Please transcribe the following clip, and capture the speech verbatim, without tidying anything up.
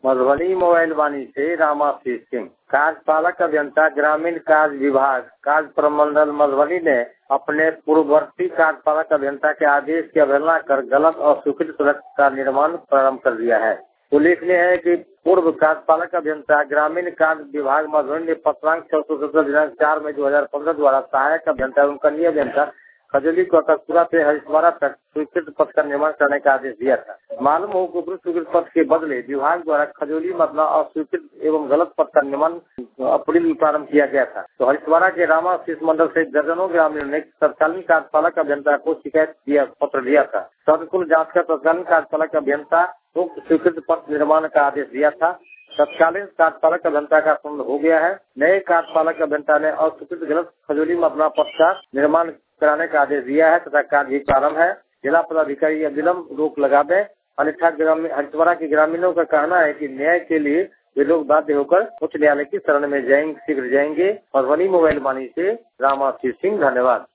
Madhubani mobile वाणी से रामाशीष सिंह। कार्यपालक अभियंता ग्रामीण कार्य विभाग कार्य प्रमंडल मधुबनी ने अपने पूर्ववर्ती कार्यपालक अभियंता के आदेश की अवहेलना कर गलत और स्वीकृत सड़क का निर्माण प्रारंभ कर दिया है। उल्लेखनीय है कि पूर्व कार्यपालक अभियंता ग्रामीण कार्य विभाग मधुबनी ने पत्रांक छह सौ सत्रह दिनांक चार मई दो हजार पंद्रह द्वारा सहायक अभियंता एवं कनीय अभियंता खजोली को अकस्पुरा से हरिद्वारा तक स्वीकृत पथ का निर्माण करने का आदेश दिया था। मालूम हो कि उपरोक्त स्वीकृत पथ के बदले विभाग द्वारा खजोली मदना अस्वीकृत एवं गलत पथ का निर्माण अप्रैल में प्रारंभ किया गया था। तो हरिद्वारा के रामाशीष मंडल से दर्जनों ग्रामीणों ने तत्कालीन कार्यपालक अभियंता को शिकायत दिया पत्र दिया था। सदकुल जांच कर तत्कालीन कार्यपालक अभियंता को स्वीकृत पथ निर्माण का आदेश दिया था। तत्कालीन कार्यपालक अभियंता का पूर्ण हो गया है। नए कार्यपालक अभियंता ने अस्वीकृत गलत खजोली मदना पथ का निर्माण कराने का आदेश दिया है तथा कार्य प्रारंभ है। जिला पदाधिकारी विलम्ब रोक लगा दे, अन्यथा ग्रामीण हरिद्वारा के ग्रामीणों का कहना है कि न्याय के लिए वे लोग बाध्य होकर उच्च न्यायालय की शरण में जाएंगे शीघ्र जाएंगे। मधुबनी मोबाइल वाणी से रामाशीष सिंह। धन्यवाद।